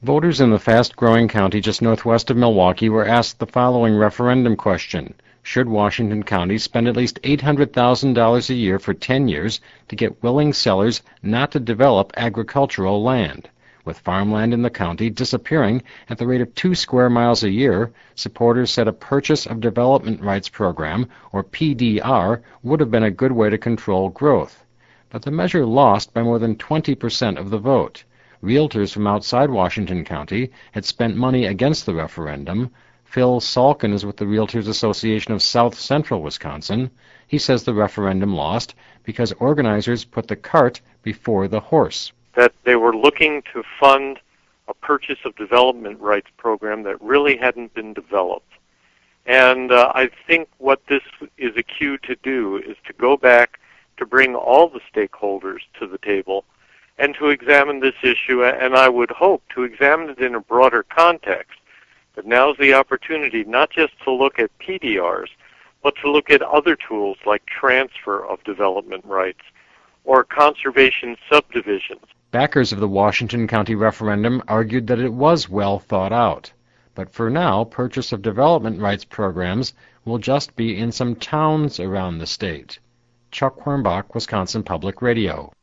Voters in the fast-growing county just northwest of Milwaukee were asked the following referendum question. Should Washington County spend at least $800,000 a year for 10 years to get willing sellers not to develop agricultural land? With farmland in the county disappearing at the rate of 2 square miles a year, supporters said a Purchase of Development Rights Program, or PDR, would have been a good way to control growth. But the measure lost by more than 20% of the vote. Realtors from outside Washington County had spent money against the referendum. Phil Salkin is with the Realtors Association of South Central Wisconsin. He says the referendum lost because organizers put the cart before the horse. That they were looking to fund a Purchase of Development Rights program that really hadn't been developed. And I think what this is a cue to do is to go back to bring all the stakeholders to the table and to examine this issue, and I would hope to examine it in a broader context. But now's the opportunity not just to look at PDRs, but to look at other tools like transfer of development rights or conservation subdivisions. Backers of the Washington County referendum argued that it was well thought out. But for now, Purchase of Development Rights programs will just be in some towns around the state. Chuck Hornbach, Wisconsin Public Radio.